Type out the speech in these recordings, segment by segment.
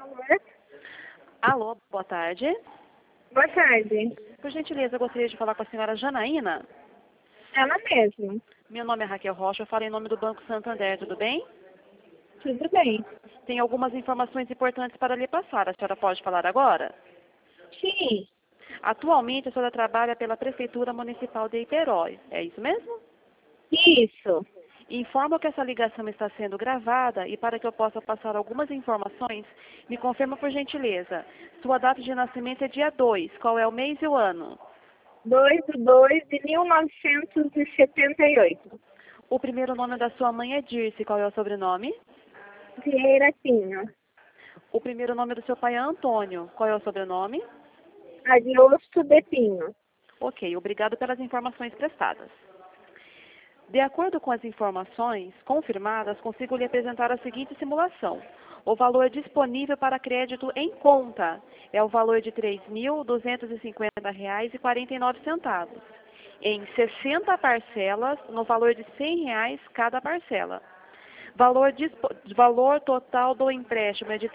Alô, boa tarde. Boa tarde. Por gentileza, eu gostaria de falar com a senhora Janaína. Ela mesma. Meu nome é Raquel Rocha, eu falo em nome do Banco Santander, tudo bem? Tudo bem. Tem algumas informações importantes para lhe passar. A senhora pode falar agora? Sim, Atualmente, a senhora trabalha pela Prefeitura Municipal de Iperóis, é isso mesmo? isso. Informo que essa ligação está sendo gravada e para que eu possa passar algumas informações, me confirma por gentileza. Sua data de nascimento é dia 2. Qual é o mês e o ano? 2/2/1978. O primeiro nome da sua mãe é Dirce. Qual é o sobrenome? Vieira Pinho. O primeiro nome do seu pai é Antônio. Qual é o sobrenome? Adiosto de Pinho. Ok, obrigado pelas informações prestadas. De acordo com as informações confirmadas, consigo lhe apresentar a seguinte simulação. O valor disponível para crédito em conta é o valor de R$ 3.250,49, em 60 parcelas, no valor de R$ 100 cada parcela. Valor total do empréstimo é de R$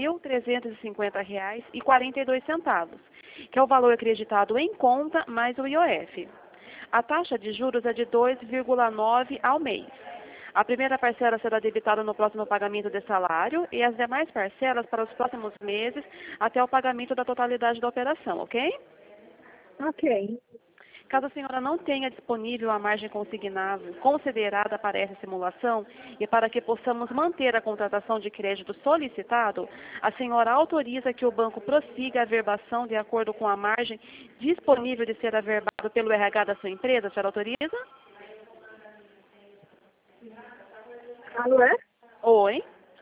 3.350,42, que é o valor acreditado em conta mais o IOF. A taxa de juros é de 2,9 ao mês. A primeira parcela será debitada no próximo pagamento de salário e as demais parcelas para os próximos meses até o pagamento da totalidade da operação, ok? Ok. Caso a senhora não tenha disponível a margem consignável considerada para essa simulação e para que possamos manter a contratação de crédito solicitado, a senhora autoriza que o banco prossiga a averbação de acordo com a margem disponível de ser averbado pelo RH da sua empresa? A senhora autoriza? Alô? Oi.